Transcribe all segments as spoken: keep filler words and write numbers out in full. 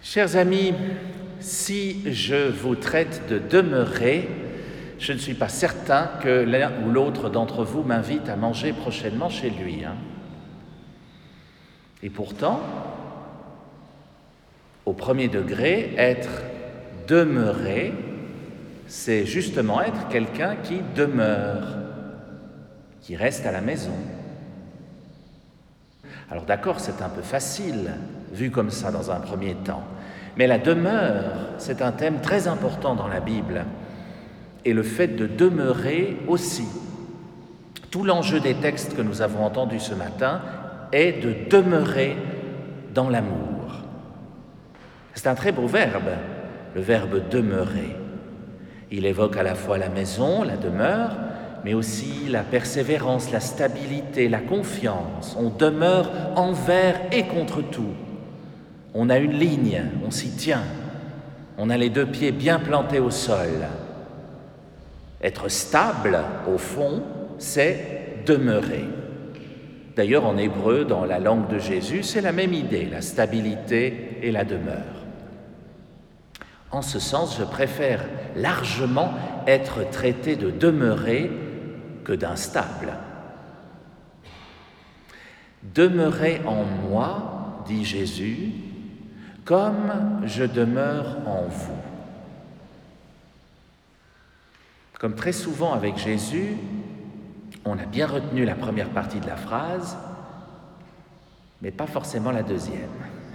Chers amis, si je vous traite de demeurer, je ne suis pas certain que l'un ou l'autre d'entre vous m'invite à manger prochainement chez lui. Hein. Et pourtant, au premier degré, être demeuré, c'est justement être quelqu'un qui demeure, qui reste à la maison. Alors d'accord, c'est un peu facile, vu comme ça dans un premier temps, mais la demeure, c'est un thème très important dans la Bible, et le fait de demeurer aussi. Tout l'enjeu des textes que nous avons entendus ce matin est de demeurer dans l'amour. C'est un très beau verbe, le verbe demeurer. Il évoque à la fois la maison, la demeure, mais aussi la persévérance, la stabilité, la confiance. On demeure envers et contre tout. On a une ligne, on s'y tient. On a les deux pieds bien plantés au sol. Être stable, au fond, c'est demeurer. D'ailleurs, en hébreu, dans la langue de Jésus, c'est la même idée, la stabilité et la demeure. En ce sens, je préfère largement être traité de demeurer que d'instable. Demeurez en moi, dit Jésus, comme je demeure en vous. Comme très souvent avec Jésus, on a bien retenu la première partie de la phrase, mais pas forcément la deuxième.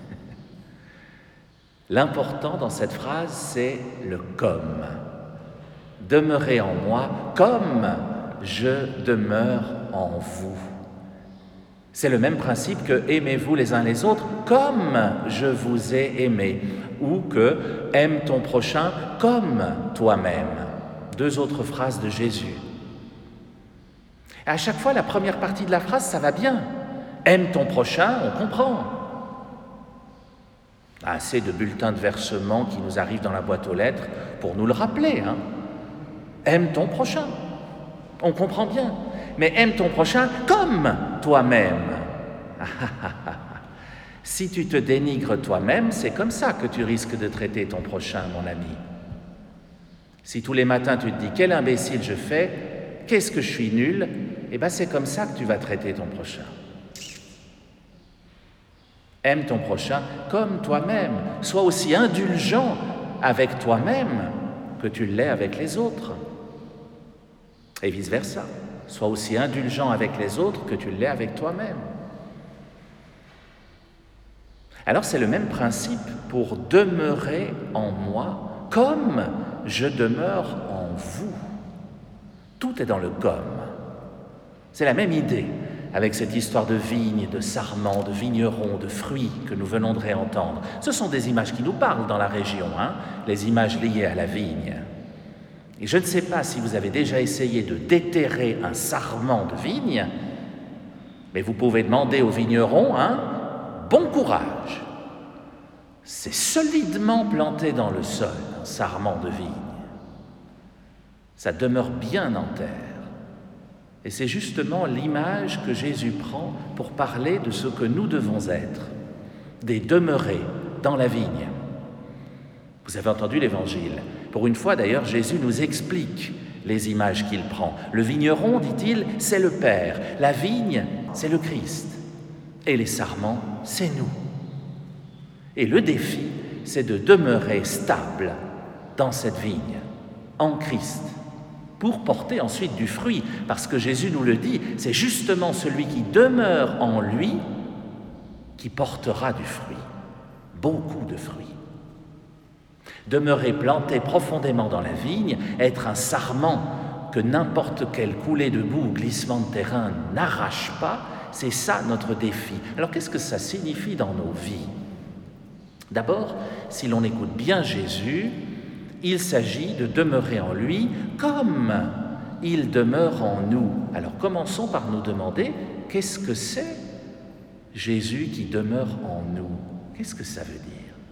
L'important dans cette phrase, c'est le « comme ». Demeurez en moi comme je demeure en vous. C'est le même principe que « aimez-vous les uns les autres comme je vous ai aimé » ou que « aime ton prochain comme toi-même ». Deux autres phrases de Jésus. Et à chaque fois, la première partie de la phrase, ça va bien. « Aime ton prochain », on comprend. Assez de bulletins de versement qui nous arrivent dans la boîte aux lettres pour nous le rappeler. Hein. Aime ton prochain. On comprend bien. Mais aime ton prochain comme toi-même. Si tu te dénigres toi-même, c'est comme ça que tu risques de traiter ton prochain, mon ami. Si tous les matins tu te dis « quel imbécile je fais, qu'est-ce que je suis nul », eh bien c'est comme ça que tu vas traiter ton prochain. Aime ton prochain comme toi-même. Sois aussi indulgent avec toi-même que tu l'es avec les autres. Et vice-versa. Sois aussi indulgent avec les autres que tu l'es avec toi-même. Alors c'est le même principe pour demeurer en moi comme je demeure en vous. Tout est dans le « comme ». C'est la même idée avec cette histoire de vigne, de sarment, de vigneron, de fruits que nous venons de réentendre. Ce sont des images qui nous parlent dans la région, hein, les images liées à la vigne. Et je ne sais pas si vous avez déjà essayé de déterrer un sarment de vigne, mais vous pouvez demander au vigneron, hein, bon courage. C'est solidement planté dans le sol, un sarment de vigne. Ça demeure bien en terre. Et c'est justement l'image que Jésus prend pour parler de ce que nous devons être, des demeurés dans la vigne. Vous avez entendu l'Évangile. Pour une fois, d'ailleurs, Jésus nous explique les images qu'il prend. Le vigneron, dit-il, c'est le Père. La vigne, c'est le Christ. Et les sarments, c'est nous. Et le défi, c'est de demeurer stable dans cette vigne, en Christ, pour porter ensuite du fruit, parce que Jésus nous le dit, c'est justement celui qui demeure en lui qui portera du fruit, beaucoup de fruits. Demeurer planté profondément dans la vigne, être un sarment que n'importe quelle coulée de boue ou glissement de terrain n'arrache pas, c'est ça notre défi. Alors qu'est-ce que ça signifie dans nos vies ? D'abord, si l'on écoute bien Jésus, il s'agit de demeurer en lui comme il demeure en nous. Alors commençons par nous demander, qu'est-ce que c'est Jésus qui demeure en nous ? Qu'est-ce que ça veut dire ?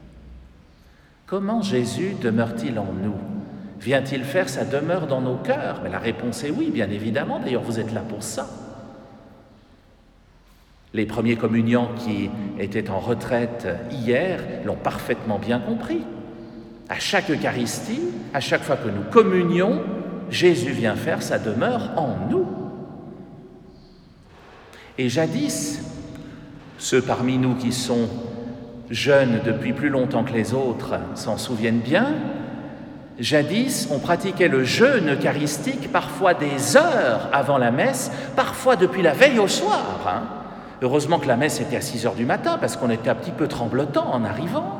Comment Jésus demeure-t-il en nous ? Vient-il faire sa demeure dans nos cœurs ? Mais la réponse est oui, bien évidemment, d'ailleurs vous êtes là pour ça. Les premiers communiants qui étaient en retraite hier l'ont parfaitement bien compris. À chaque Eucharistie, à chaque fois que nous communions, Jésus vient faire sa demeure en nous. Et jadis, ceux parmi nous qui sont jeunes depuis plus longtemps que les autres s'en souviennent bien, jadis, on pratiquait le jeûne eucharistique parfois des heures avant la messe, parfois depuis la veille au soir. Hein. Heureusement que la messe était à six heures du matin, parce qu'on était un petit peu tremblotant en arrivant.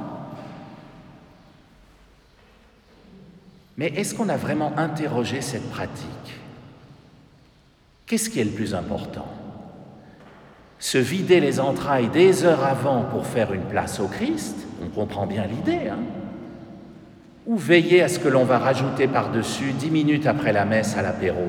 Mais est-ce qu'on a vraiment interrogé cette pratique? Qu'est-ce qui est le plus important? Se vider les entrailles des heures avant pour faire une place au Christ, on comprend bien l'idée, hein? Ou veiller à ce que l'on va rajouter par-dessus dix minutes après la messe à l'apéro?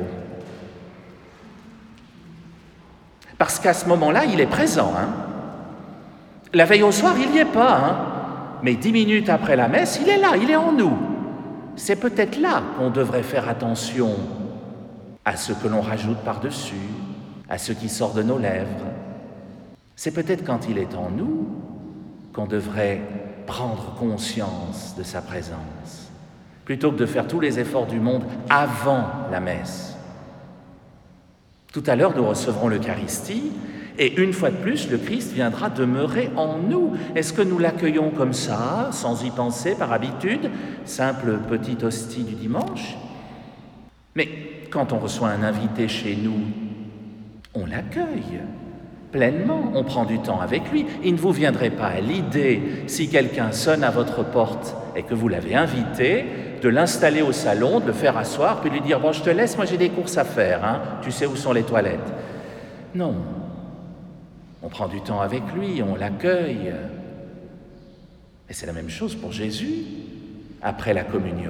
Parce qu'à ce moment-là, il est présent. Hein? La veille au soir, il n'y est pas. Hein? Mais dix minutes après la messe, il est là, il est en nous. C'est peut-être là qu'on devrait faire attention à ce que l'on rajoute par-dessus, à ce qui sort de nos lèvres. C'est peut-être quand il est en nous qu'on devrait prendre conscience de sa présence, plutôt que de faire tous les efforts du monde avant la messe. Tout à l'heure, nous recevrons l'Eucharistie, et une fois de plus, le Christ viendra demeurer en nous. Est-ce que nous l'accueillons comme ça, sans y penser, par habitude, simple petite hostie du dimanche? Mais quand on reçoit un invité chez nous, on l'accueille pleinement, on prend du temps avec lui. Il ne vous viendrait pas à l'idée, si quelqu'un sonne à votre porte et que vous l'avez invité, de l'installer au salon, de le faire asseoir, puis de lui dire « Bon, je te laisse, moi j'ai des courses à faire, hein. Tu sais où sont les toilettes ?» Non. On prend du temps avec lui, on l'accueille. Et c'est la même chose pour Jésus, après la communion.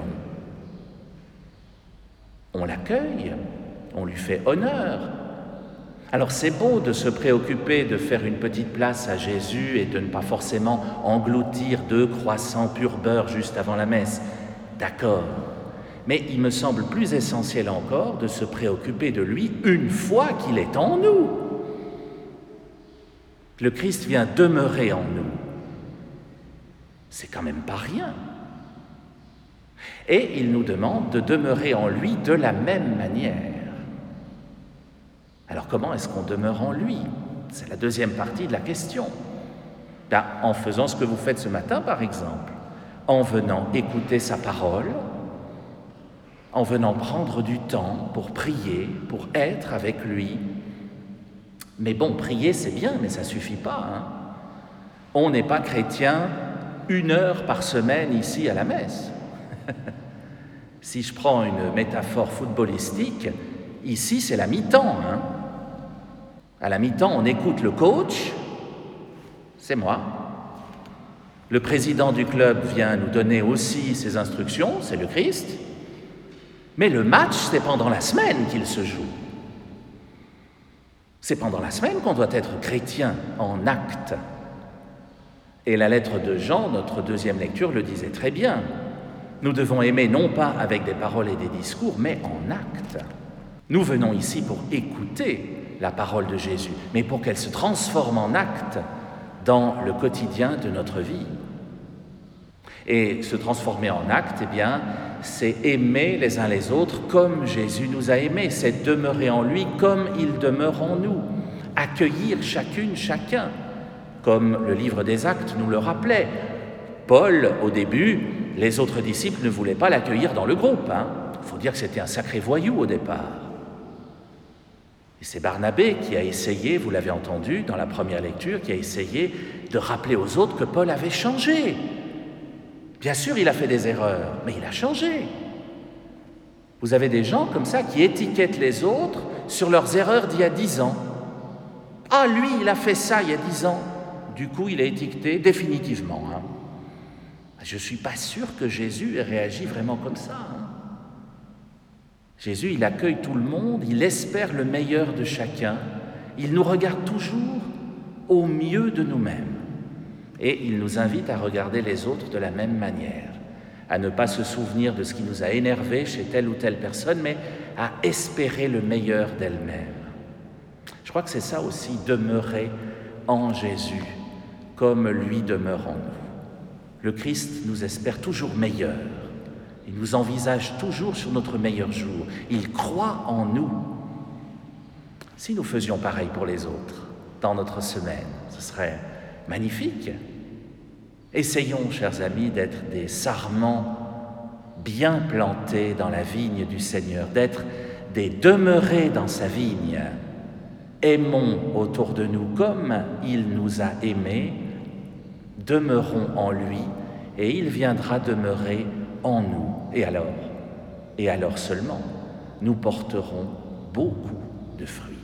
On l'accueille, on lui fait honneur. Alors c'est beau de se préoccuper de faire une petite place à Jésus et de ne pas forcément engloutir deux croissants pur beurre juste avant la messe. D'accord. Mais il me semble plus essentiel encore de se préoccuper de lui une fois qu'il est en nous. Le Christ vient demeurer en nous. C'est quand même pas rien. Et il nous demande de demeurer en lui de la même manière. Alors comment est-ce qu'on demeure en lui? C'est la deuxième partie de la question. Ben, en faisant ce que vous faites ce matin, par exemple, en venant écouter sa parole, en venant prendre du temps pour prier, pour être avec lui. Mais bon, prier c'est bien, mais ça ne suffit pas. Hein? On n'est pas chrétien une heure par semaine ici à la messe. Si je prends une métaphore footballistique, ici c'est la mi-temps. Hein? À la mi-temps, on écoute le coach, c'est moi. Le président du club vient nous donner aussi ses instructions, c'est le Christ. Mais le match, c'est pendant la semaine qu'il se joue. C'est pendant la semaine qu'on doit être chrétien en acte. Et la lettre de Jean, notre deuxième lecture, le disait très bien. Nous devons aimer non pas avec des paroles et des discours, mais en acte. Nous venons ici pour écouter la parole de Jésus, mais pour qu'elle se transforme en acte dans le quotidien de notre vie. Et se transformer en acte, eh bien, c'est aimer les uns les autres comme Jésus nous a aimés, c'est demeurer en lui comme il demeure en nous, accueillir chacune, chacun, comme le livre des Actes nous le rappelait. Paul, au début, les autres disciples ne voulaient pas l'accueillir dans le groupe. Hein. Il faut dire que c'était un sacré voyou au départ. Et c'est Barnabé qui a essayé, vous l'avez entendu dans la première lecture, qui a essayé de rappeler aux autres que Paul avait changé. Bien sûr, il a fait des erreurs, mais il a changé. Vous avez des gens comme ça qui étiquettent les autres sur leurs erreurs d'il y a dix ans. Ah, lui, il a fait ça il y a dix ans. Du coup, il est étiqueté définitivement. Hein. Je ne suis pas sûr que Jésus ait réagi vraiment comme ça. Hein. Jésus, il accueille tout le monde, il espère le meilleur de chacun, il nous regarde toujours au mieux de nous-mêmes. Et il nous invite à regarder les autres de la même manière, à ne pas se souvenir de ce qui nous a énervés chez telle ou telle personne, mais à espérer le meilleur d'elle-même. Je crois que c'est ça aussi, demeurer en Jésus, comme lui demeure en nous. Le Christ nous espère toujours meilleur. Il nous envisage toujours sur notre meilleur jour. Il croit en nous. Si nous faisions pareil pour les autres dans notre semaine, ce serait magnifique. Essayons, chers amis, d'être des sarments bien plantés dans la vigne du Seigneur, d'être des demeurés dans sa vigne. Aimons autour de nous comme il nous a aimés, demeurons en lui et il viendra demeurer en nous. Et alors, et alors seulement, nous porterons beaucoup de fruits.